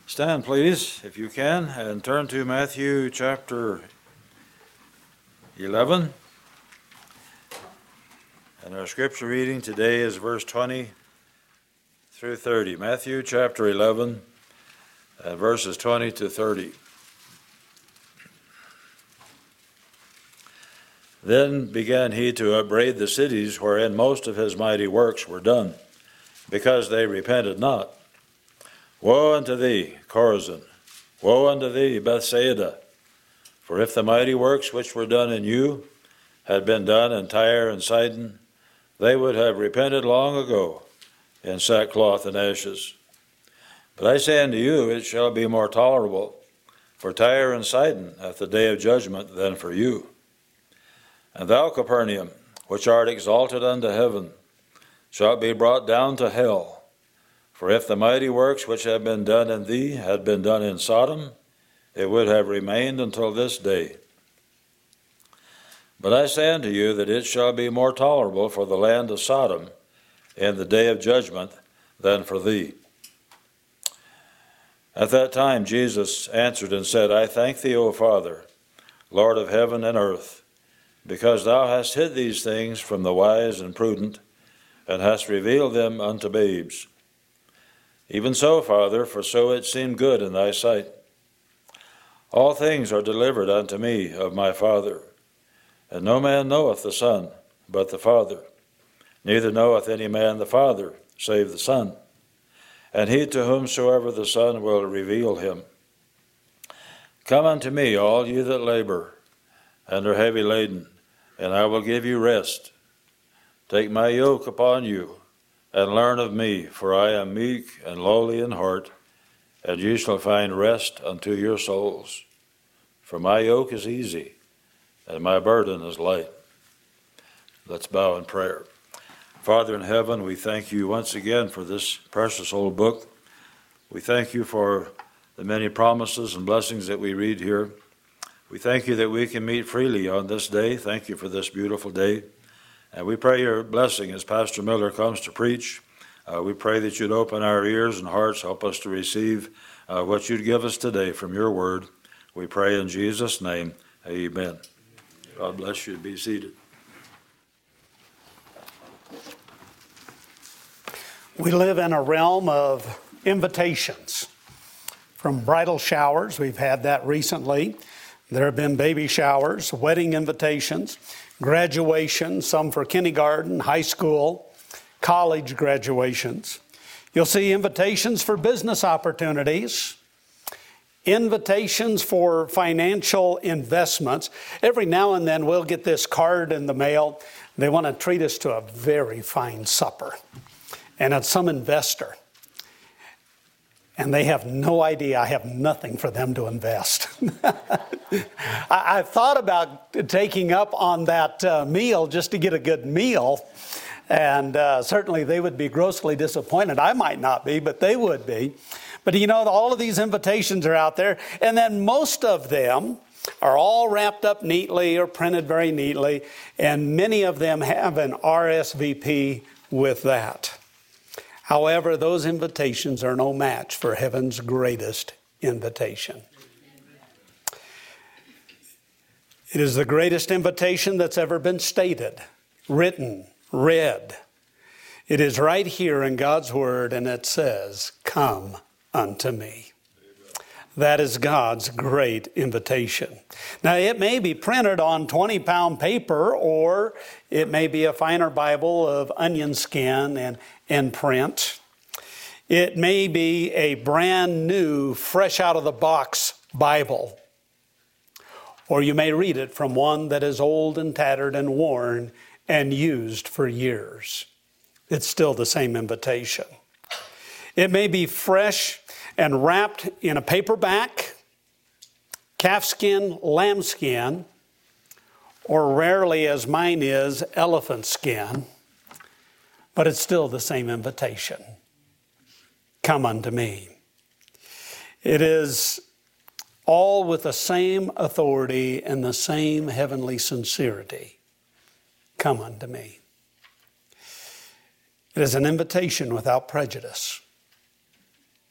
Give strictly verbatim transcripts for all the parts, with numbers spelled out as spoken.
Stand, please, if you can, and turn to Matthew chapter eleven. And our scripture reading today is verse twenty through thirty. Matthew chapter eleven, and verses twenty to thirty. Then began he to upbraid the cities wherein most of his mighty works were done, because they repented not. Woe unto thee, Chorazin! Woe unto thee, Bethsaida! For if the mighty works which were done in you had been done in Tyre and Sidon, they would have repented long ago in sackcloth and ashes. But I say unto you, it shall be more tolerable for Tyre and Sidon at the day of judgment than for you. And thou, Capernaum, which art exalted unto heaven, shalt be brought down to hell. For if the mighty works which have been done in thee had been done in Sodom, it would have remained until this day. But I say unto you that it shall be more tolerable for the land of Sodom in the day of judgment than for thee. At that time Jesus answered and said, I thank thee, O Father, Lord of heaven and earth, because thou hast hid these things from the wise and prudent, and hast revealed them unto babes. Even so, Father, for so it seemed good in thy sight. All things are delivered unto me of my Father, and no man knoweth the Son but the Father, neither knoweth any man the Father save the Son, and he to whomsoever the Son will reveal him. Come unto me, all you that labor and are heavy laden, and I will give you rest. Take my yoke upon you, and learn of me, for I am meek and lowly in heart, and ye shall find rest unto your souls. For my yoke is easy, and my burden is light. Let's bow in prayer. Father in heaven, we thank you once again for this precious old book. We thank you for the many promises and blessings that we read here. We thank you that we can meet freely on this day. Thank you for this beautiful day. And we pray your blessing as Pastor Miller comes to preach. Uh, we pray that you'd open our ears and hearts, help us to receive uh, what you'd give us today from your word. We pray in Jesus' name, amen. God bless you. Be seated. We live in a realm of invitations. From bridal showers, we've had that recently. There have been baby showers, wedding invitations, graduation, some for kindergarten, high school, college graduations. You'll see invitations for business opportunities, invitations for financial investments. Every now and then we'll get this card in the mail. They want to treat us to a very fine supper. And it's some investor. And they have no idea I have nothing for them to invest. I, I've thought about taking up on that uh, meal just to get a good meal. And uh, certainly they would be grossly disappointed. I might not be, but they would be. But you know, all of these invitations are out there. And then most of them are all wrapped up neatly or printed very neatly. And many of them have an R S V P with that. However, those invitations are no match for heaven's greatest invitation. It is the greatest invitation that's ever been stated, written, read. It is right here in God's Word, and it says, "Come unto me." That is God's great invitation. Now, it may be printed on twenty-pound paper, or it may be a finer Bible of onion skin and, and print. It may be a brand new, fresh out of the box Bible. Or you may read it from one that is old and tattered and worn and used for years. It's still the same invitation. It may be fresh and wrapped in a paperback, calfskin, lambskin, or rarely, as mine is, elephant skin. But it's still the same invitation. Come unto me. It is all with the same authority and the same heavenly sincerity. Come unto me. It is an invitation without prejudice.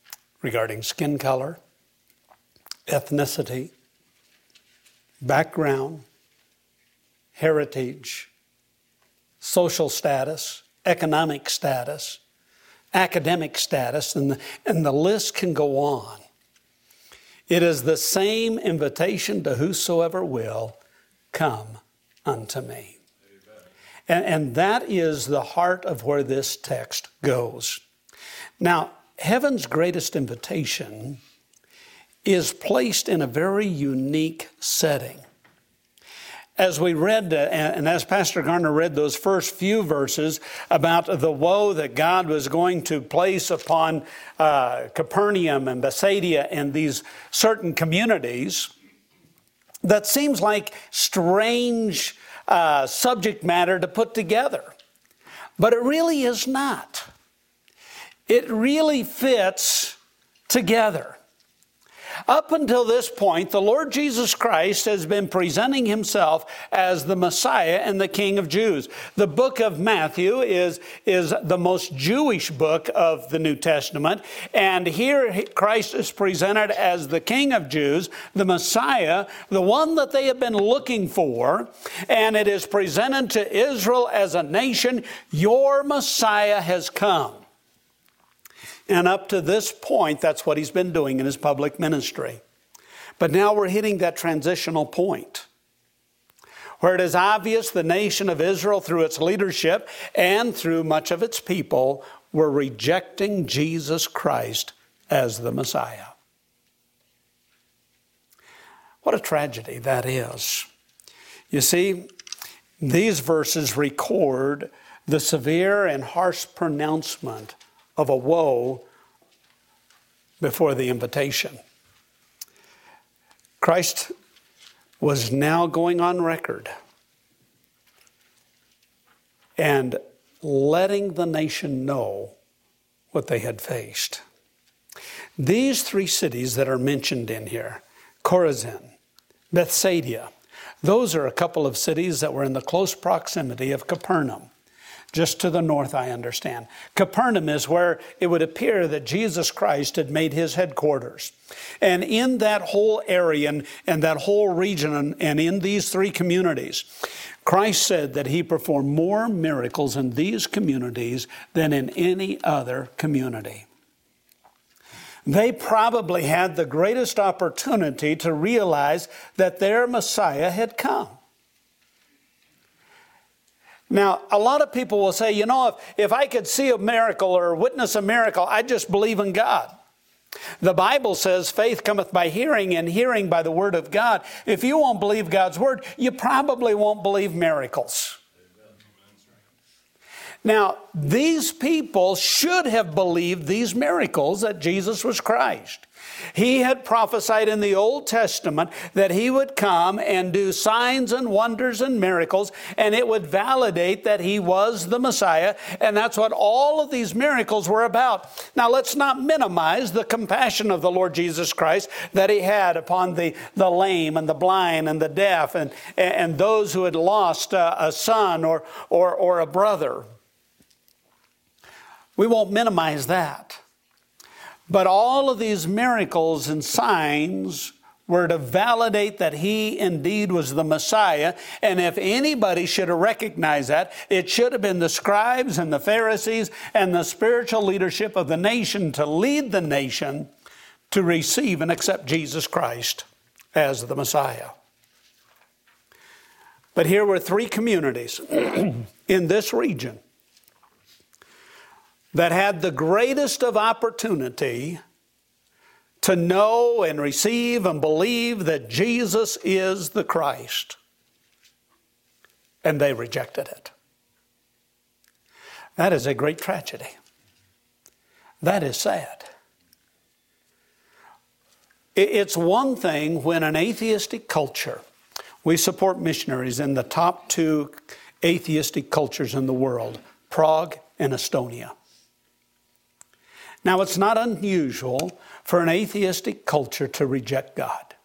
regarding skin color, ethnicity, background, heritage, social status, economic status, academic status, and the, and the list can go on. It is the same invitation to whosoever will, come unto me. And, and that is the heart of where this text goes. Now, heaven's greatest invitation is placed in a very unique setting. As we read, uh, and as Pastor Garner read those first few verses about the woe that God was going to place upon uh, Capernaum and Bethsaida and these certain communities, that seems like strange uh, subject matter to put together. But it really is not. It really fits together. Up until this point, the Lord Jesus Christ has been presenting himself as the Messiah and the King of Jews. The book of Matthew is, is the most Jewish book of the New Testament. And here Christ is presented as the King of Jews, the Messiah, the one that they have been looking for. And it is presented to Israel as a nation, your Messiah has come. And up to this point, that's what he's been doing in his public ministry. But now we're hitting that transitional point where it is obvious the nation of Israel, through its leadership and through much of its people, were rejecting Jesus Christ as the Messiah. What a tragedy that is. You see, these verses record the severe and harsh pronouncement of a woe before the invitation. Christ was now going on record and letting the nation know what they had faced. These three cities that are mentioned in here, Chorazin, Bethsaida, those are a couple of cities that were in the close proximity of Capernaum. Just to the north, I understand. Capernaum is where it would appear that Jesus Christ had made his headquarters. And in that whole area and, and that whole region and, and in these three communities, Christ said that he performed more miracles in these communities than in any other community. They probably had the greatest opportunity to realize that their Messiah had come. Now, a lot of people will say, you know, if, if I could see a miracle or witness a miracle, I'd just believe in God. The Bible says faith cometh by hearing, and hearing by the word of God. If you won't believe God's word, you probably won't believe miracles. Now, these people should have believed these miracles that Jesus was Christ. He had prophesied in the Old Testament that he would come and do signs and wonders and miracles, and it would validate that he was the Messiah, and that's what all of these miracles were about. Now, let's not minimize the compassion of the Lord Jesus Christ that he had upon the, the lame and the blind and the deaf and, and those who had lost a, a son or, or, or a brother. We won't minimize that. But all of these miracles and signs were to validate that he indeed was the Messiah. And if anybody should have recognized that, it should have been the scribes and the Pharisees and the spiritual leadership of the nation to lead the nation to receive and accept Jesus Christ as the Messiah. But here were three communities in this region that had the greatest of opportunity to know and receive and believe that Jesus is the Christ. And they rejected it. That is a great tragedy. That is sad. It's one thing when an atheistic culture, we support missionaries in the top two atheistic cultures in the world, Prague and Estonia. Now, it's not unusual for an atheistic culture to reject God.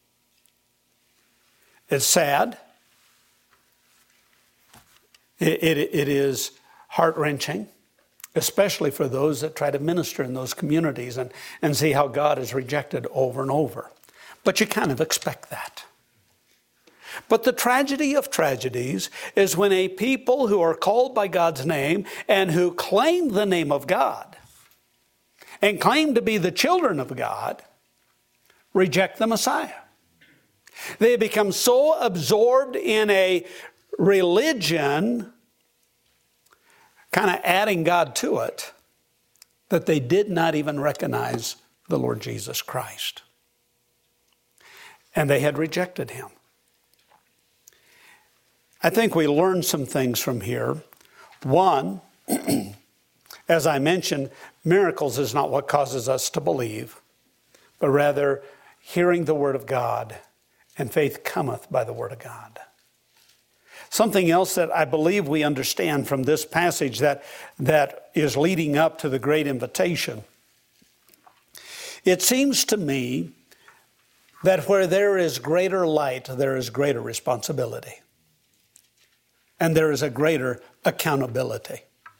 It's sad. It, it, it is heart-wrenching. especially for those that try to minister in those communities and, and see how God is rejected over and over. But you kind of expect that. But the tragedy of tragedies is when a people who are called by God's name and who claim the name of God and claim to be the children of God reject the Messiah. They become so absorbed in a religion, kind of adding God to it, that they did not even recognize the Lord Jesus Christ. And they had rejected him. I think we learn some things from here. One, as I mentioned, miracles is not what causes us to believe, but rather hearing the word of God, and faith cometh by the word of God. Something else that I believe we understand from this passage that, that is leading up to the great invitation. It seems to me that where there is greater light, there is greater responsibility. And there is a greater accountability.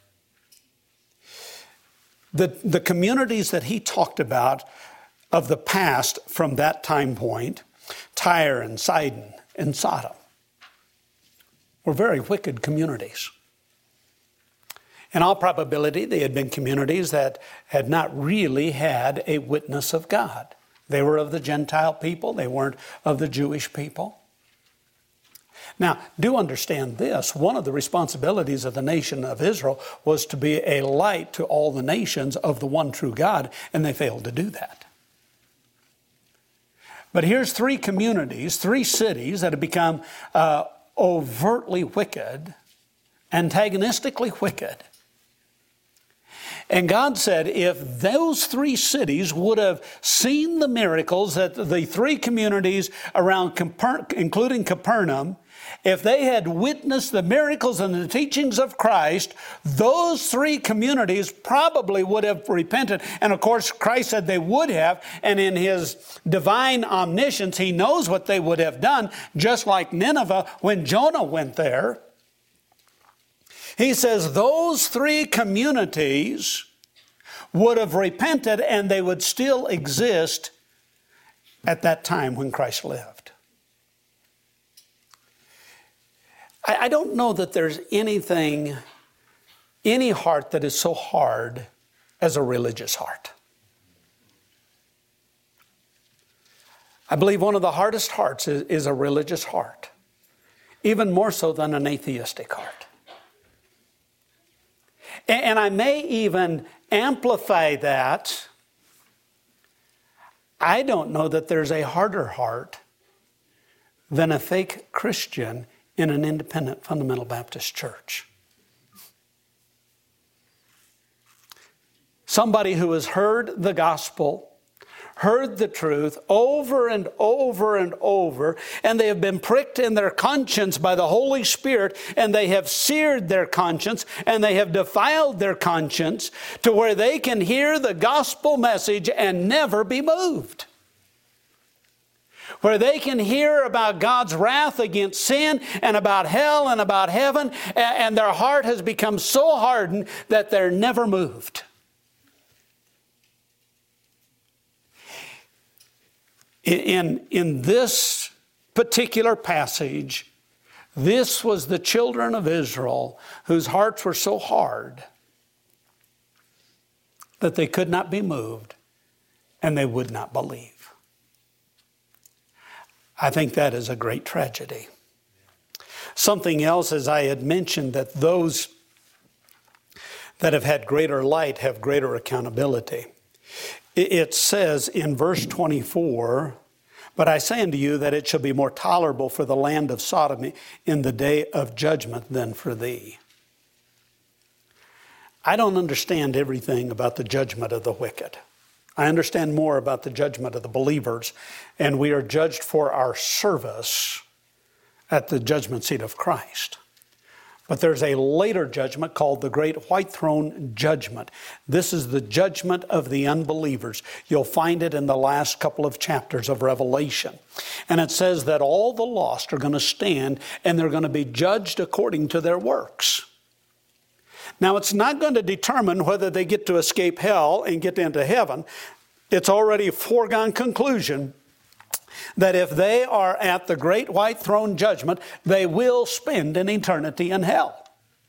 The, the communities that he talked about of the past from that time point, Tyre and Sidon and Sodom, were very wicked communities. In all probability, they had been communities that had not really had a witness of God. They were of the Gentile people. They weren't of the Jewish people. Now, do understand this. One of the responsibilities of the nation of Israel was to be a light to all the nations of the one true God, and they failed to do that. But here's three communities, three cities that have become uh, overtly wicked, antagonistically wicked. And God said if those three cities would have seen the miracles that the three communities around, Caper- including Capernaum, if they had witnessed the miracles and the teachings of Christ, those three communities probably would have repented. And of course, Christ said they would have. And in his divine omniscience, he knows what they would have done. Just like Nineveh, when Jonah went there, he says those three communities would have repented and they would still exist at that time when Christ lived. I don't know that there's anything, any heart that is so hard as a religious heart. I believe one of the hardest hearts is, is a religious heart, even more so than an atheistic heart. And, and I may even amplify that. I don't know that there's a harder heart than a fake Christian in an independent fundamental Baptist church. Somebody who has heard the gospel, heard the truth over and over and over, and they have been pricked in their conscience by the Holy Spirit, and they have seared their conscience, and they have defiled their conscience to where they can hear the gospel message and never be moved. Where they can hear about God's wrath against sin and about hell and about heaven, and their heart has become so hardened that they're never moved. In, in this particular passage, this was the children of Israel whose hearts were so hard that they could not be moved and they would not believe. I think that is a great tragedy. Something else, as I had mentioned, that those that have had greater light have greater accountability. It says in verse twenty-four, "But I say unto you that it shall be more tolerable for the land of Sodom in the day of judgment than for thee." I don't understand everything about the judgment of the wicked. I understand more about the judgment of the believers, and we are judged for our service at the judgment seat of Christ. But there's a later judgment called the Great White Throne Judgment. This is the judgment of the unbelievers. You'll find it in the last couple of chapters of Revelation. And it says that all the lost are going to stand and they're going to be judged according to their works. Now, it's not going to determine whether they get to escape hell and get into heaven. It's already a foregone conclusion that if they are at the great white throne judgment, they will spend an eternity in hell.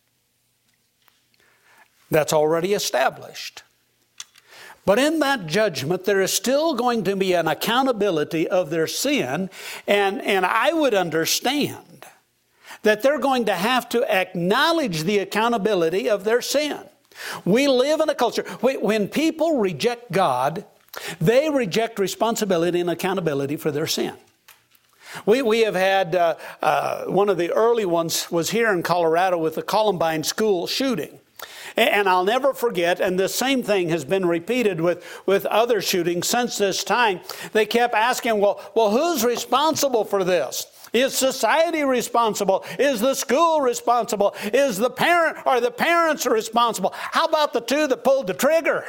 That's already established. But in that judgment, there is still going to be an accountability of their sin, and, and I would understand that they're going to have to acknowledge the accountability of their sin. We live in a culture, when people reject God, they reject responsibility and accountability for their sin. We, we have had, uh, uh, one of the early ones was here in Colorado with the Columbine school shooting. And I'll never forget, and the same thing has been repeated with, with other shootings since this time. They kept asking, well, well, who's responsible for this? Is society responsible? Is the school responsible? Is the parent, or the parents responsible? How about the two that pulled the trigger?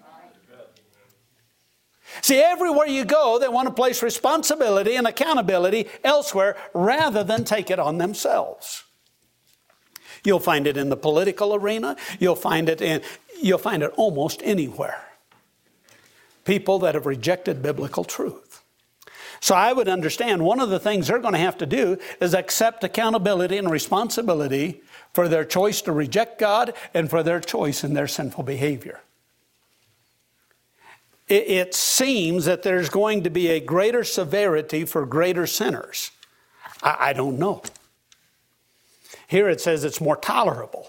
See, everywhere you go, they want to place responsibility and accountability elsewhere rather than take it on themselves. You'll find it in the political arena. You'll find it in, you'll find it almost anywhere. People that have rejected biblical truth. So I would understand one of the things they're going to have to do is accept accountability and responsibility for their choice to reject God and for their choice in their sinful behavior. It, it seems that there's going to be a greater severity for greater sinners. I, I don't know. Here it says it's more tolerable.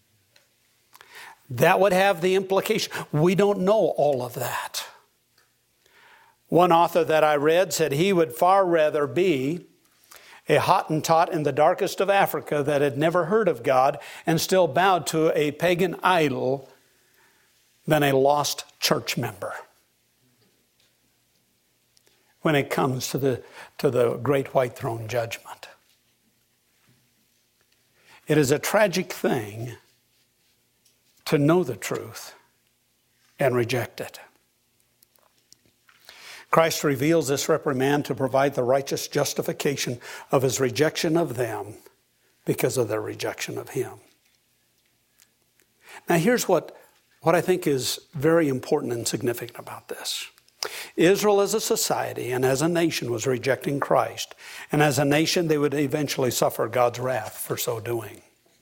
That would have the implication. We don't know all of that. One author that I read said he would far rather be a Hottentot in the darkest of Africa that had never heard of God and still bowed to a pagan idol than a lost church member. When it comes to the, to the great white throne judgment. It is a tragic thing to know the truth and reject it. Christ reveals this reprimand to provide the righteous justification of his rejection of them because of their rejection of him. Now here's what, what I think is very important and significant about this. Israel as a society and as a nation was rejecting Christ. And as a nation, they would eventually suffer God's wrath for so doing.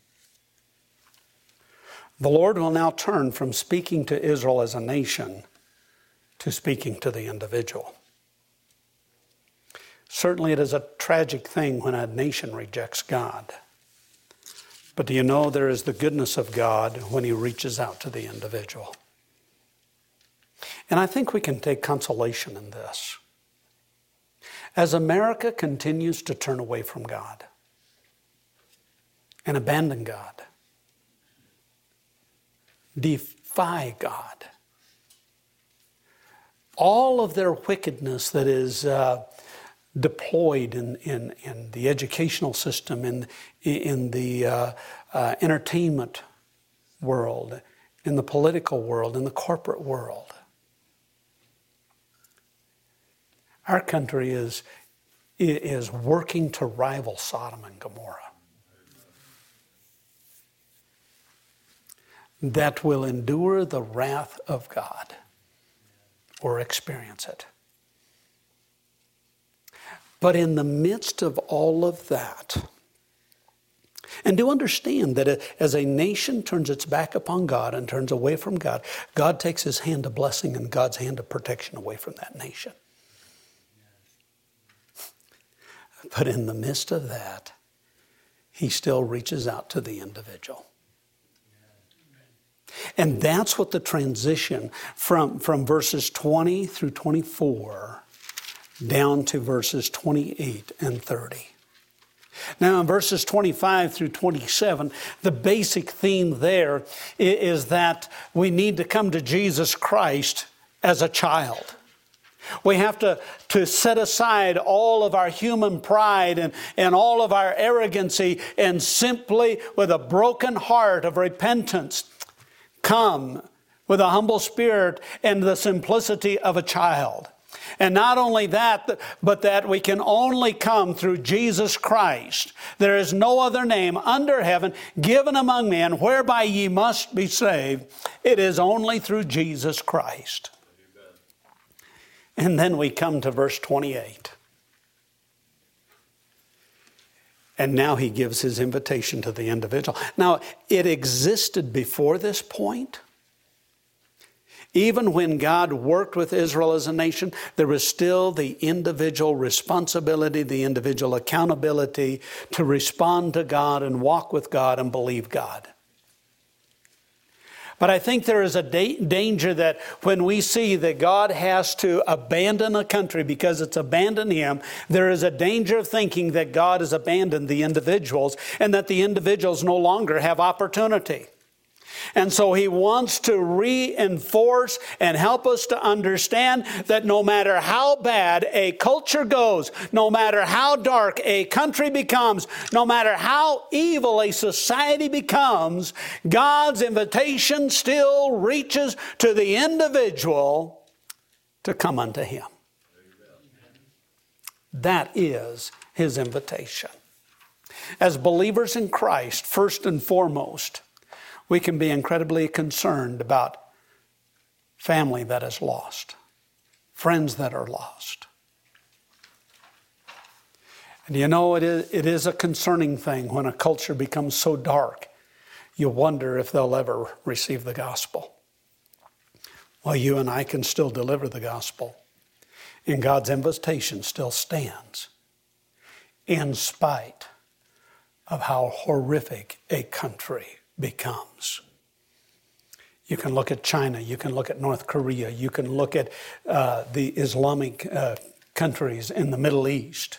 The Lord will now turn from speaking to Israel as a nation to speaking to the individual. Certainly it is a tragic thing when a nation rejects God. But do you know there is the goodness of God when he reaches out to the individual? And I think we can take consolation in this. As America continues to turn away from God and abandon God, defy God, all of their wickedness that is uh, deployed in, in, in the educational system, in, in the uh, uh, entertainment world, in the political world, in the corporate world. Our country is, is working to rival Sodom and Gomorrah. That will endure the wrath of God or experience it. But in the midst of all of that, and to understand that as a nation turns its back upon God and turns away from God, God takes his hand of blessing and God's hand of protection away from that nation. But in the midst of that, he still reaches out to the individual. And that's what the transition from, from verses twenty through twenty-four down to verses twenty-eight and thirty. Now in verses twenty-five through twenty-seven, the basic theme there is that we need to come to Jesus Christ as a child. We have to, to set aside all of our human pride and, and all of our arrogancy and simply with a broken heart of repentance come with a humble spirit and the simplicity of a child. And not only that, but that we can only come through Jesus Christ. There is no other name under heaven given among men whereby ye must be saved. It is only through Jesus Christ. Amen. And then we come to verse twenty-eight. And now he gives his invitation to the individual. Now, it existed before this point. Even when God worked with Israel as a nation, there was still the individual responsibility, the individual accountability to respond to God and walk with God and believe God. But I think there is a da- danger that when we see that God has to abandon a country because it's abandoned Him, there is a danger of thinking that God has abandoned the individuals and that the individuals no longer have opportunity. And so He wants to reinforce and help us to understand that no matter how bad a culture goes, no matter how dark a country becomes, no matter how evil a society becomes, God's invitation still reaches to the individual to come unto Him. That is His invitation. As believers in Christ, first and foremost, we can be incredibly concerned about family that is lost, friends that are lost. And you know, it is, it is a concerning thing when a culture becomes so dark, you wonder if they'll ever receive the gospel. Well, you and I can still deliver the gospel, and God's invitation still stands in spite of how horrific a country becomes. You can look at China, you can look at North Korea, you can look at uh, the Islamic uh, countries in the Middle East,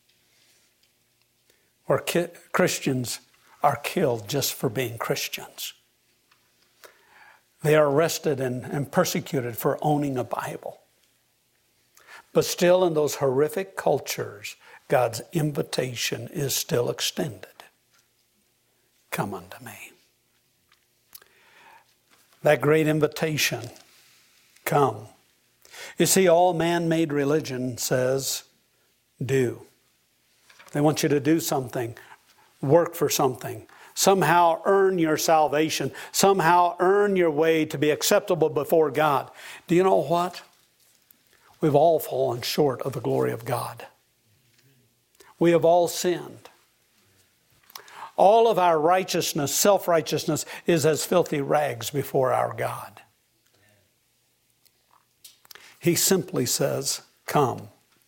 where ki- Christians are killed just for being Christians. They are arrested and, and persecuted for owning a Bible. But still in those horrific cultures, God's invitation is still extended. Come unto me. That great invitation, come. You see, all man-made religion says, do. They want you to do something, work for something, somehow earn your salvation, somehow earn your way to be acceptable before God. Do you know what? We've all fallen short of the glory of God. We have all sinned. All of our righteousness, self-righteousness, is as filthy rags before our God. He simply says, come.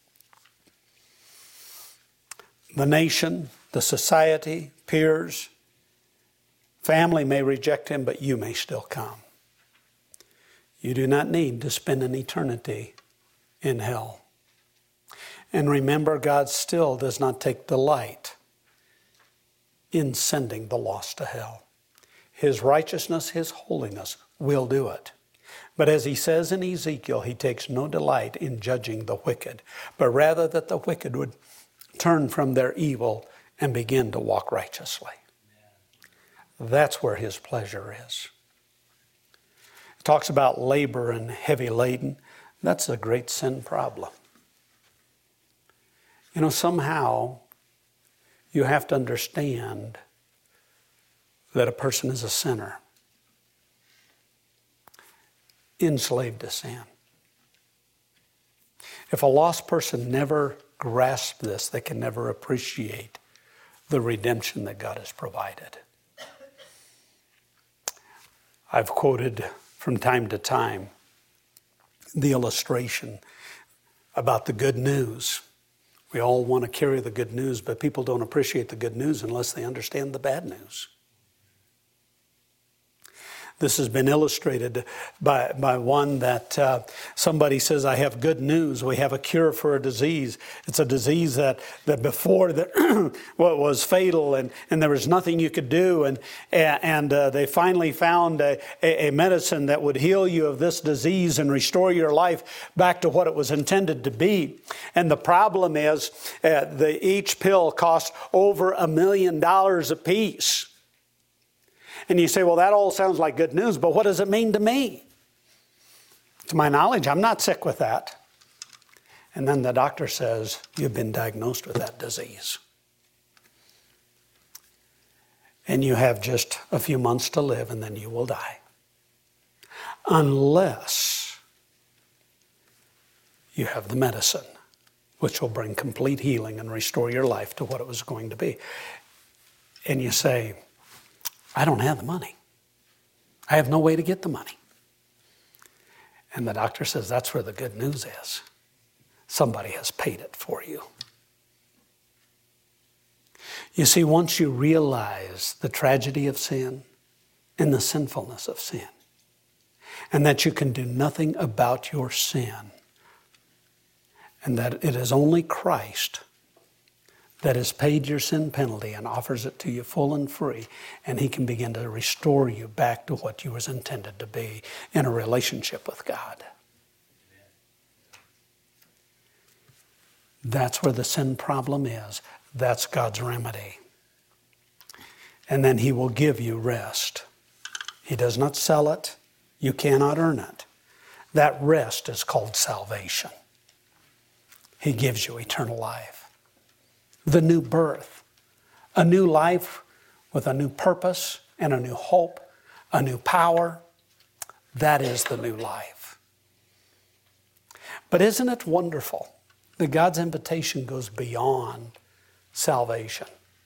The nation, the society, peers, family may reject Him, but you may still come. You do not need to spend an eternity in hell. And remember, God still does not take delight in sending the lost to hell. His righteousness, His holiness will do it. But as He says in Ezekiel, He takes no delight in judging the wicked, but rather that the wicked would turn from their evil and begin to walk righteously. That's where His pleasure is. It talks about labor and heavy laden. That's a great sin problem. You know, somehow you have to understand that a person is a sinner, enslaved to sin. If a lost person never grasps this, they can never appreciate the redemption that God has provided. I've quoted from time to time the illustration about the good news. We all want to carry the good news, but people don't appreciate the good news unless they understand the bad news. This has been illustrated by, by one that uh, somebody says, I have good news. We have a cure for a disease. It's a disease that, that before the, well, was fatal and, and there was nothing you could do. And, and uh, they finally found a, a medicine that would heal you of this disease and restore your life back to what it was intended to be. And the problem is uh, the, each pill costs over a million dollars a piece. And you say, well, that all sounds like good news, but what does it mean to me? To my knowledge, I'm not sick with that. And then the doctor says, you've been diagnosed with that disease. And you have just a few months to live, and then you will die. Unless you have the medicine, which will bring complete healing and restore your life to what it was going to be. And you say, I don't have the money. I have no way to get the money. And the doctor says, that's where the good news is. Somebody has paid it for you. You see, once you realize the tragedy of sin and the sinfulness of sin, and that you can do nothing about your sin, and that it is only Christ that has paid your sin penalty and offers it to you full and free, and He can begin to restore you back to what you was intended to be in a relationship with God. That's where the sin problem is. That's God's remedy. And then He will give you rest. He does not sell it. You cannot earn it. That rest is called salvation. He gives you eternal life. The new birth. A new life with a new purpose and a new hope, a new power. That is the new life. But isn't it wonderful that God's invitation goes beyond salvation?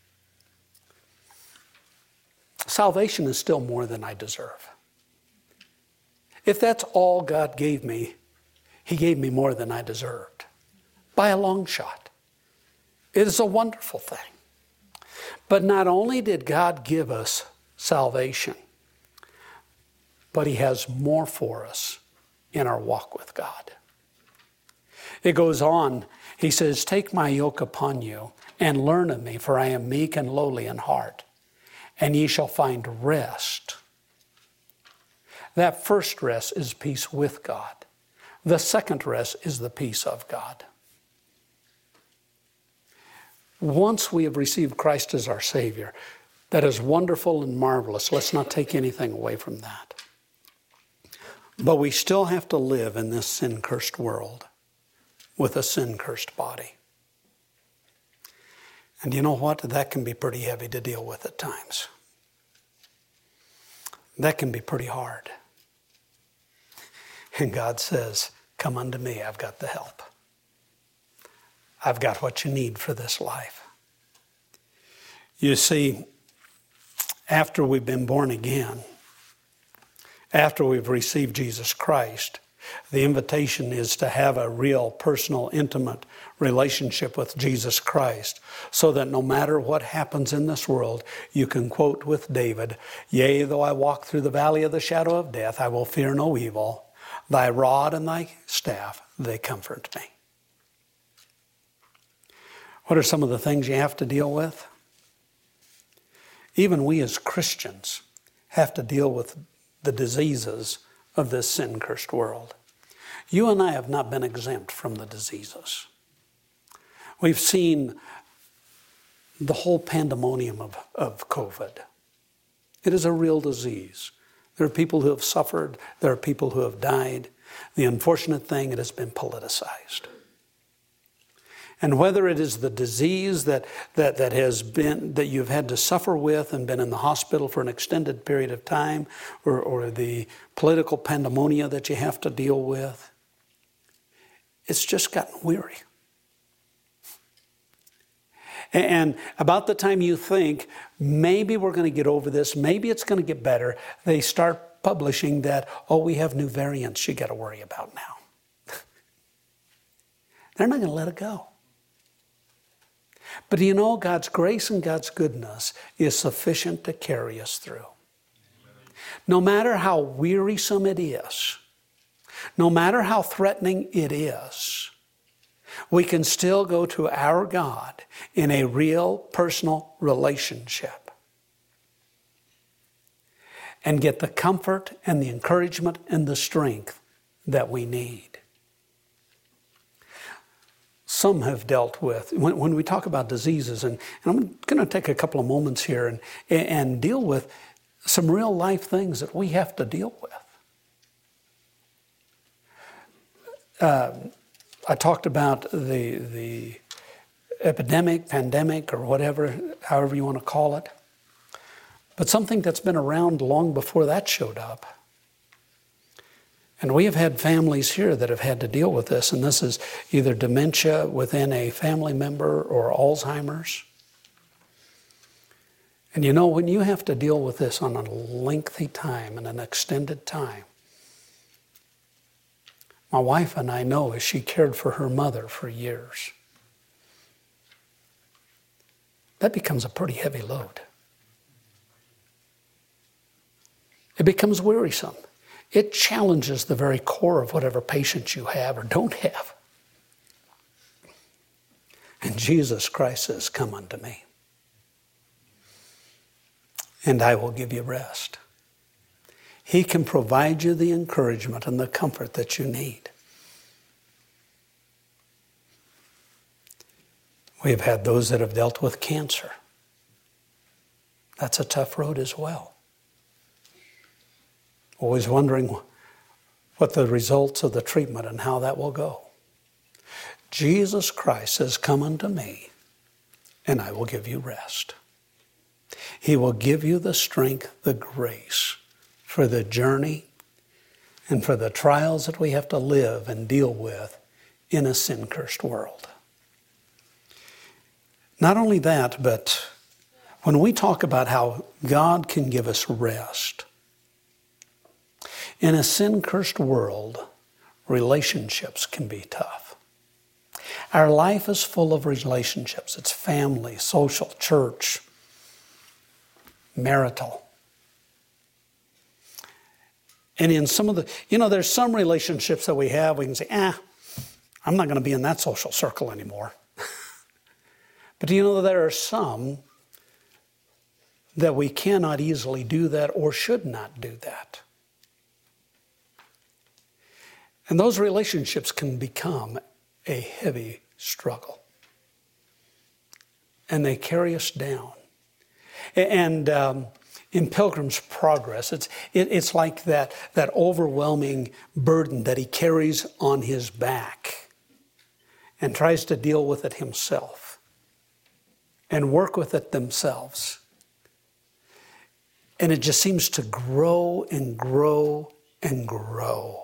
Salvation is still more than I deserve. If that's all God gave me, He gave me more than I deserved. By a long shot. It is a wonderful thing. But not only did God give us salvation, but He has more for us in our walk with God. It goes on, He says, take my yoke upon you and learn of me, for I am meek and lowly in heart, and ye shall find rest. That first rest is peace with God. The second rest is the peace of God. Once we have received Christ as our Savior, that is wonderful and marvelous. Let's not take anything away from that. But we still have to live in this sin-cursed world with a sin-cursed body. And you know what? That can be pretty heavy to deal with at times. That can be pretty hard. And God says, come unto me, I've got the help. I've got what you need for this life. You see, after we've been born again, after we've received Jesus Christ, the invitation is to have a real, personal, intimate relationship with Jesus Christ, so that no matter what happens in this world, you can quote with David, yea, though I walk through the valley of the shadow of death, I will fear no evil. Thy rod and thy staff, they comfort me. What are some of the things you have to deal with? Even we as Christians have to deal with the diseases of this sin-cursed world. You and I have not been exempt from the diseases. We've seen the whole pandemonium of, of COVID. It is a real disease. There are people who have suffered. There are people who have died. The unfortunate thing, it has been politicized. And whether it is the disease that, that, that has been, that you've had to suffer with and been in the hospital for an extended period of time, or, or the political pandemonia that you have to deal with, it's just gotten weary. And about the time you think, maybe we're going to get over this, maybe it's going to get better, they start publishing that, oh, we have new variants you got to worry about now. They're not going to let it go. But you know, God's grace and God's goodness is sufficient to carry us through. No matter how wearisome it is, no matter how threatening it is, we can still go to our God in a real personal relationship and get the comfort and the encouragement and the strength that we need. Some have dealt with, when, when we talk about diseases, and, and I'm going to take a couple of moments here and, and deal with some real life things that we have to deal with. Uh, I talked about the, the epidemic, pandemic, or whatever, however you want to call it. But something that's been around long before that showed up. And we have had families here that have had to deal with this, and this is either dementia within a family member or Alzheimer's. And you know, when you have to deal with this on a lengthy time and an extended time, my wife and I know as she cared for her mother for years, that becomes a pretty heavy load. It becomes wearisome. It challenges the very core of whatever patience you have or don't have. And Jesus Christ says, "Come unto me, and I will give you rest." He can provide you the encouragement and the comfort that you need. We've had those that have dealt with cancer. That's a tough road as well. Always wondering what the results of the treatment and how that will go. Jesus Christ says, "Come unto me, and I will give you rest." He will give you the strength, the grace for the journey and for the trials that we have to live and deal with in a sin-cursed world. Not only that, but when we talk about how God can give us rest, in a sin-cursed world, relationships can be tough. Our life is full of relationships. It's family, social, church, marital. And in some of the, you know, there's some relationships that we have, we can say, ah, I'm not going to be in that social circle anymore. But you know, there are some that we cannot easily do that or should not do that. And those relationships can become a heavy struggle. And they carry us down. And um, in Pilgrim's Progress, it's, it, it's like that, that overwhelming burden that he carries on his back and tries to deal with it himself and work with it themselves. And it just seems to grow and grow and grow.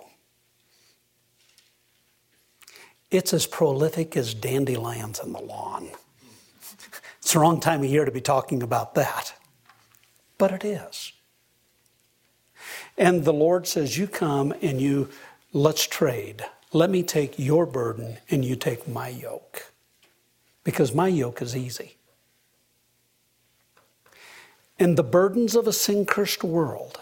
It's as prolific as dandelions in the lawn. It's the wrong time of year to be talking about that. But it is. And the Lord says, you come and you, let's trade. Let me take your burden and you take my yoke. Because my yoke is easy. And the burdens of a sin-cursed world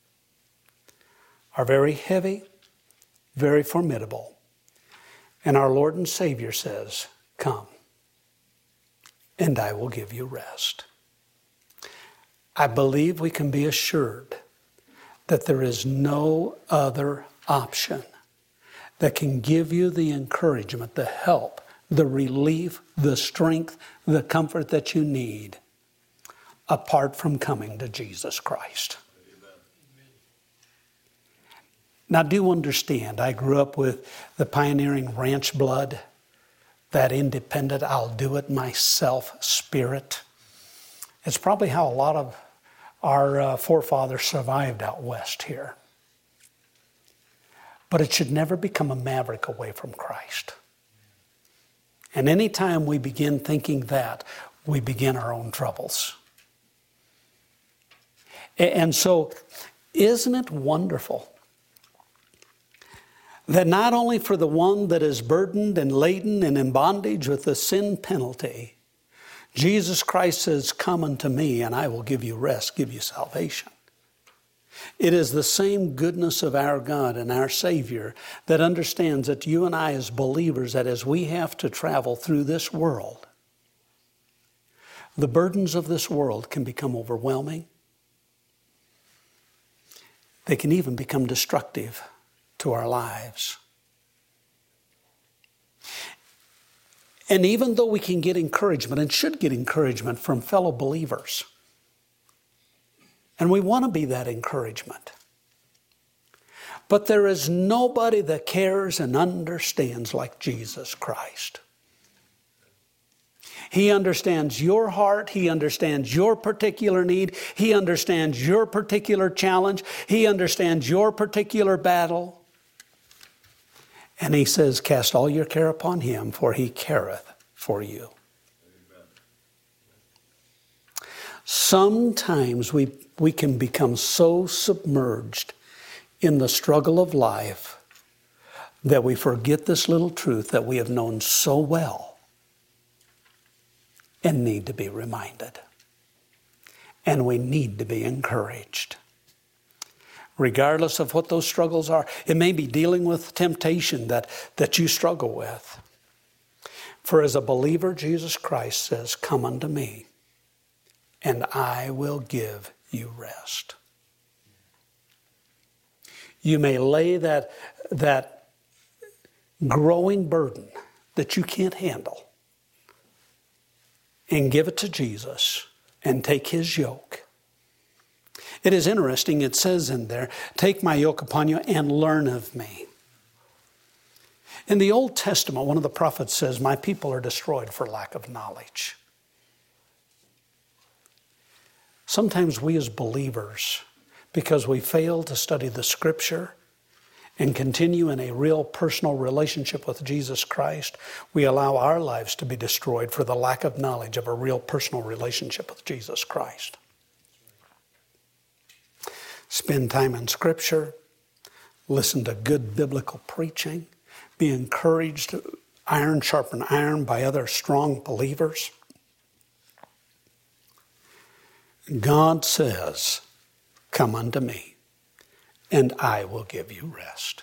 are very heavy, very formidable. And our Lord and Savior says, come, and I will give you rest. I believe we can be assured that there is no other option that can give you the encouragement, the help, the relief, the strength, the comfort that you need apart from coming to Jesus Christ. Now, do understand, I grew up with the pioneering ranch blood, that independent, I'll do it myself spirit. It's probably how a lot of our uh, forefathers survived out west here. But it should never become a maverick away from Christ. And any time we begin thinking that, we begin our own troubles. And so, isn't it wonderful that not only for the one that is burdened and laden and in bondage with the sin penalty, Jesus Christ says, come unto me and I will give you rest, give you salvation. It is the same goodness of our God and our Savior that understands that you and I as believers, that as we have to travel through this world, the burdens of this world can become overwhelming. They can even become destructive to our lives. And even though we can get encouragement and should get encouragement from fellow believers, and we want to be that encouragement, But there is nobody that cares and understands like Jesus Christ. He understands your heart. He understands your particular need. He understands your particular challenge. He understands your particular battle. And he says, cast all your care upon him, for he careth for you. Amen. Sometimes we, we can become so submerged in the struggle of life that we forget this little truth that we have known so well and need to be reminded. And we need to be encouraged. Regardless of what those struggles are. It may be dealing with temptation that, that you struggle with. For as a believer, Jesus Christ says, come unto me, and I will give you rest. You may lay that, that growing burden that you can't handle and give it to Jesus and take his yoke. It is interesting, it says in there, take my yoke upon you and learn of me. In the Old Testament, one of the prophets says, my people are destroyed for lack of knowledge. Sometimes we as believers, because we fail to study the Scripture and continue in a real personal relationship with Jesus Christ, we allow our lives to be destroyed for the lack of knowledge of a real personal relationship with Jesus Christ. Spend time in Scripture, listen to good biblical preaching, be encouraged, iron sharpen iron by other strong believers. God says, come unto me, and I will give you rest.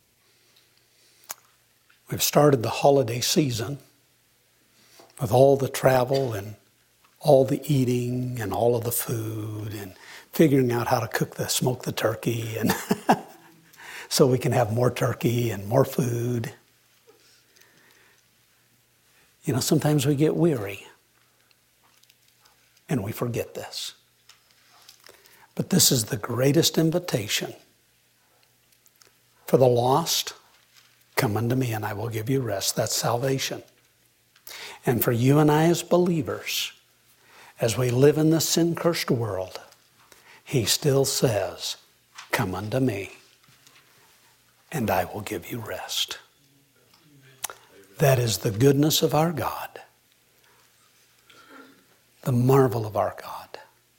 We've started the holiday season with all the travel and all the eating and all of the food and figuring out how to cook the, smoke the turkey and so we can have more turkey and more food. You know, sometimes we get weary and we forget this. But this is the greatest invitation. For the lost, come unto me and I will give you rest. That's salvation. And for you and I as believers, as we live in this sin-cursed world, he still says, come unto me and I will give you rest. That is the goodness of our God, the marvel of our God.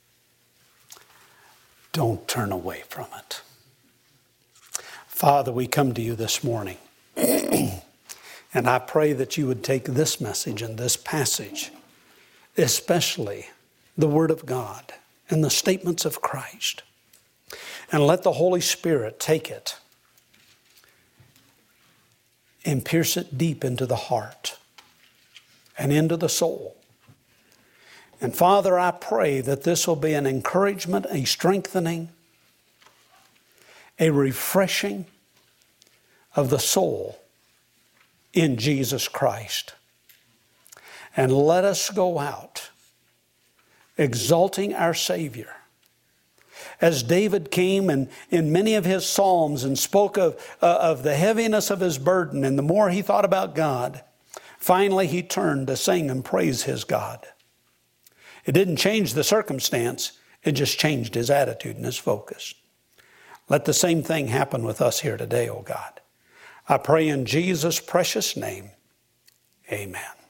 Don't turn away from it. Father, we come to you this morning, and I pray that you would take this message and this passage, especially the Word of God and the statements of Christ, and let the Holy Spirit take it and pierce it deep into the heart and into the soul. And Father, I pray that this will be an encouragement, a strengthening, a refreshing of the soul in Jesus Christ. And let us go out exalting our Savior. As David came and in many of his psalms and spoke of, uh, of the heaviness of his burden, and the more he thought about God, finally he turned to sing and praise his God. It didn't change the circumstance, it just changed his attitude and his focus. Let the same thing happen with us here today, O God. I pray in Jesus' precious name, amen.